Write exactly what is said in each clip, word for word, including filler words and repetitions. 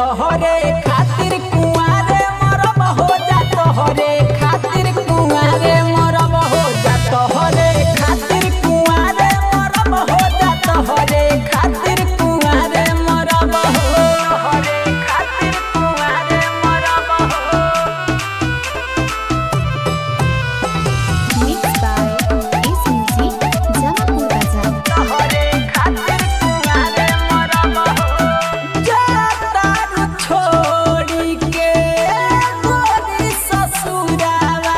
तोहरे खातिर कुआरे मरब हो जा तोहरे खातिर कुआरे मरब हो जा तोहरे खातिर कुआरे मरब हो जा तोहरे खातिर कुआरे मरब हो तोहरे खातिर कुआरे मरब हो। Mixed by S M C Jamapur Bazaar। तोहरे खातिर कुआरे मरब हो जा तारू छोड़ी के गोरी ससुरावा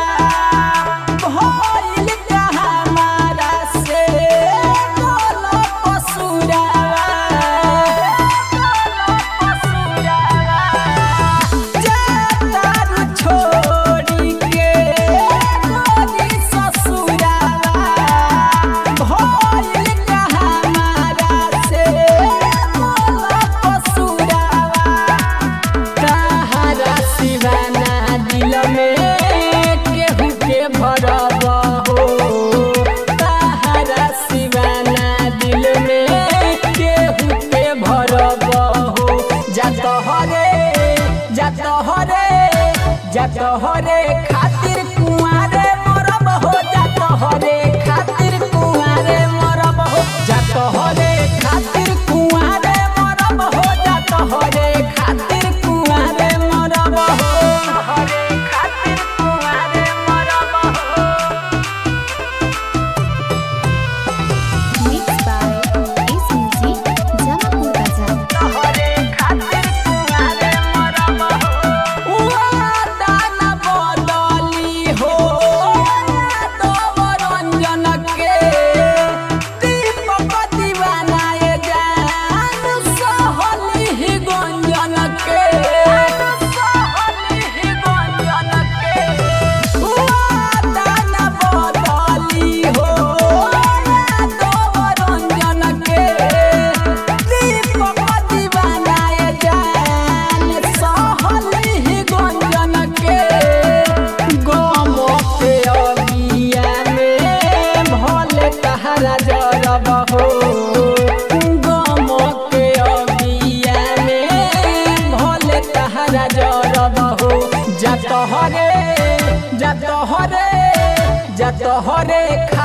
भइल का हमारा से बोलो पसुरावा बोलो पसुरावा जा तारू छोड़ी के गोरी ससुरावा भइल का हमारा से बोलो पसुरावा। तहरा सिवाना दिल में केहू के भरब हो तहरा सिवाना दिल में केहू के भरब हो जा तोहरे जा तोहरे जा तोहरे खातिर कुआरे मरब हो जा तोहरे खातिर कुआरे मरब हो जा तोहरे खातिर कुआरे मरब हो जा तोहरे खातिर कुआरे मरब हो तोहरे खातिर कुआरे मरब हो। Mixed by S M C Jamapur Bazaar। तोहरे खातिर कुआरे मरब हो वादा न बदली हो तोहर रंजन के दीपक दीवाना ये जान सहली ही गंजन के सहली ही गंजन के वादा न बदली हो तोहर रंजन के दीपक दीवाना ये जान सहली ही गंजन के गम के अगिया में भले तहरा जरब हो गम के अगिया में भले तहरा जरब हो जा तोहरे जा तोहरे जा तोहरे